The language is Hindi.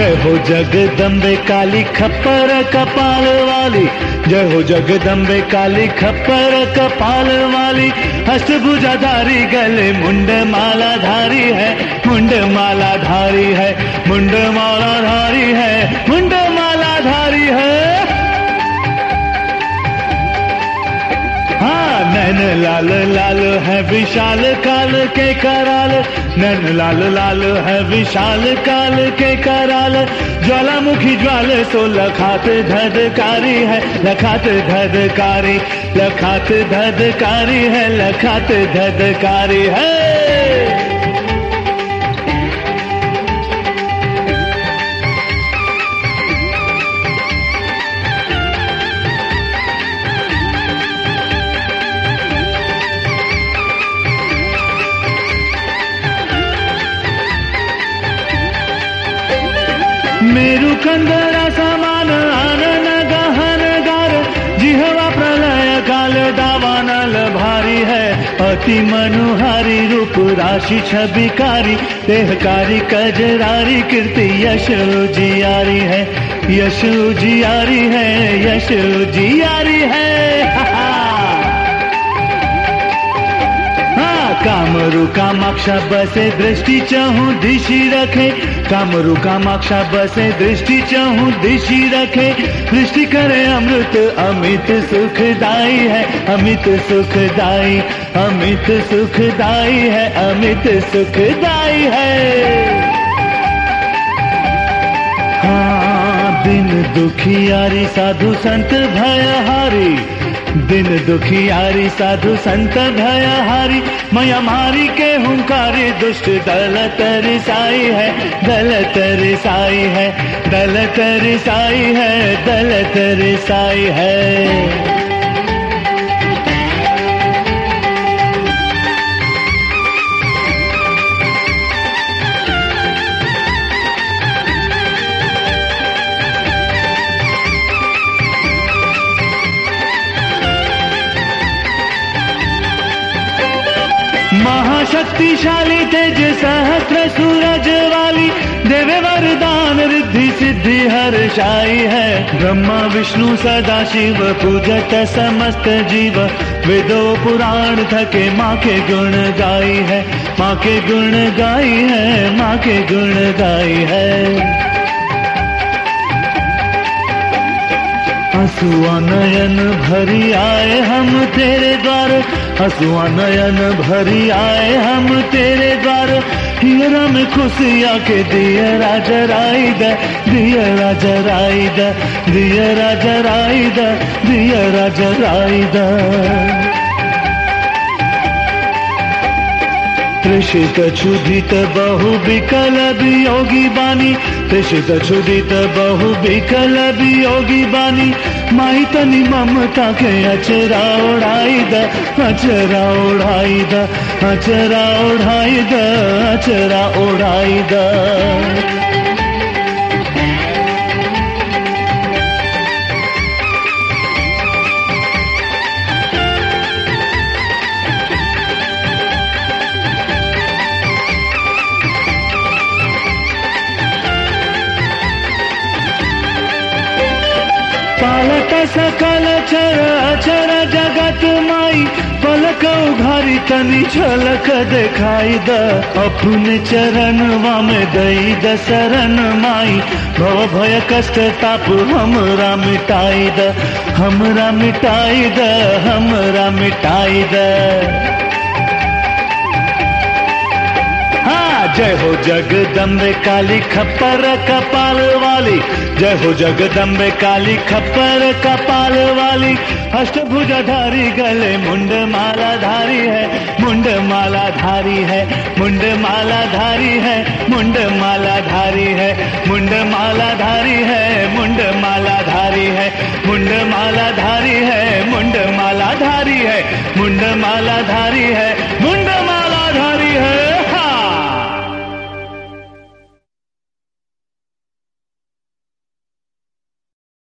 जय हो जगदम्बे काली खप्पर कपाल वाली, जय हो जगदम्बे काली खप्पर कपाल वाली। अष्टभुजाधारी गले मुंड माला धारी है, मुंड माला धारी है, मुंड माला धारी है, मुंड माला धारी है। नैन लाल लाल है विशाल काल के कराल, नैन लाल लाल है विशाल काल के कराल। ज्वालामुखी ज्वाल सो लखात धधकारी है, लखात धधकारी, लखात धधकारी है, लखात धधकारी है। मेरु कंदरा समान आनन गहन गार, जिहवा प्रलय काल दावानल भारी है। अति मनोहारी रूप राशि छबिकारी, देहकारी कजरारी कीर्ति यश उजियारी है, यश उजियारी है, यश उजियारी है। कामरू कामाक्षा बसे दृष्टि चहु दिशि रखे, कामरू कामाक्षा बसे दृष्टि चहु दिशि रखे। दृष्टि करे अमृत अमित सुखदाई है, अमित सुखदाई, अमित सुखदाई है, अमित सुखदाई है। दिन दुखियारी साधु संत भयहारी, दिन दुखियारी साधु संत भयहारी। मया मारी के हुंकारी दुष्ट दल तरिसाई है, दल तरिसाई है, दल तरिसाई है, दल तरिसाई है। महाशक्तिशाली तेज सहस्त्र सूरज वाली, देवे वरदान रिद्धि सिद्धि हर्षाई है। ब्रह्मा विष्णु सदा शिव पूजत समस्त जीव, वेदो पुराण थके माँ के गुण गाई है, माँ के गुण गाई है, माँ के गुण गाई है। हंसुआ नयन भरी आए हम तेरे द्वार, हंसुआ नयन भरी आए हम तेरे द्वार। हियरा में खुशिया के दिया राजा राई द, दिया राजा राई द, दिया राजा राई द, दिया राजा राई द। त्रिषित क्षुधित बहु विकल वियोगी बानी, त्रिषित क्षुधित बहु विकल वियोगी बानी। माई तनी ममता के अचरा उड़ाई द, अचरा उड़ाई द, अचरा उड़ाई द, अचरा उड़ाई द। पालक सकल चर अचर जगत माई, पलक उघारी तनी झलक दिखाई द। अपने चरणवा में दई द शरण माई, भव भय कष्ट ताप हमरा मिटाई द, हमरा मिटाई द, हमरा मिटाई द। जय हो जगदम्बे काली खप्पर कपाल वाली, जय हो जगदम्बे काली खप्पर कपाल वाली। अष्टभुजाधारी गले मुंड माला धारी है, मुंड माला धारी है, मुंड माला धारी है, मुंड माला धारी है, मुंड माला धारी है, मुंड माला धारी है, मुंड माला धारी है, मुंड माला धारी है, मुंड माला धारी है,